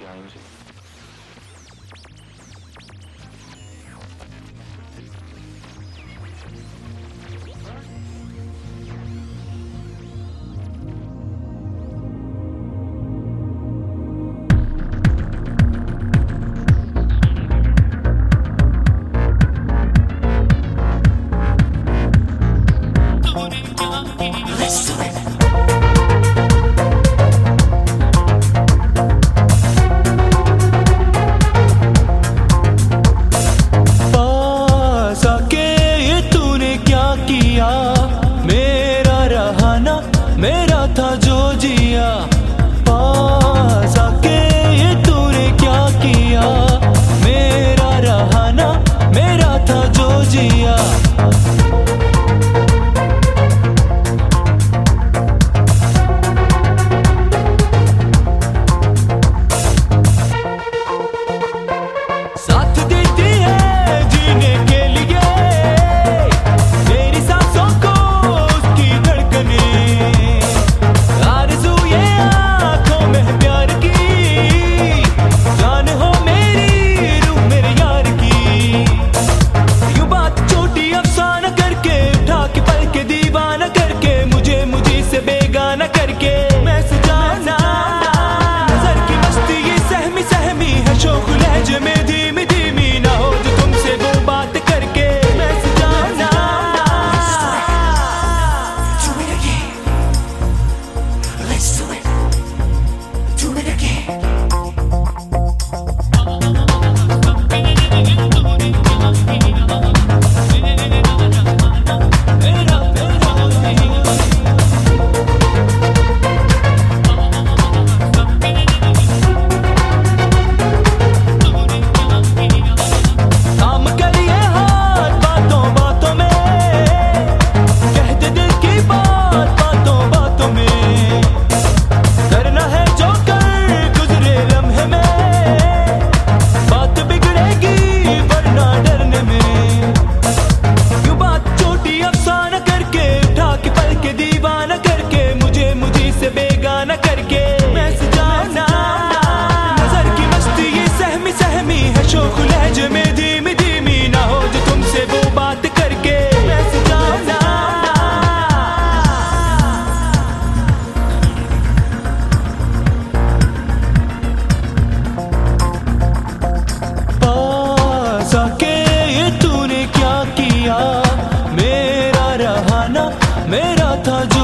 मेरा था जो जिया, पास आके ये तूने क्या किया। मेरा रहा ना, मेरा था जो जिया। साथ देती है जीने के लिए मेरी सांसों को उसकी धड़कने। आरज़ू ये आँखों में प्यार की, जान हो मेरी रूह मेरे यार की। यूं बात छोटी अफसाना करके, उठा के पल के दीवाना करके, मुझे मुझी से बेगाना करके मैं सजाना। नजर की मस्ती ये सहमी सहमी है, शौक लहजे में धीमी धीमी ना हो जो तुमसे वो बात करके मैं सजाना। Do it again. Let's do it. Do it again. काम करिए हाथ बातों बातों में, कह दे दिल की बात बातों बातों में। करना है जो कर गुजरे लम्हे में, बात बिगड़ेगी वरना डरने में। यूं बात छोटी अफसाना करके, उठा के पल के दीवाना करके, मुझे मुझी से बेगाना करके मैं सजाना। नजर की मस्ती ये सहमी सहमी है, शौक लहजे में धीमी धीमी ना हो जो तुमसे वो बात करके मैं सजाना। पास आके ये तूने क्या किया। मेरा रहा ना, मेरा था जो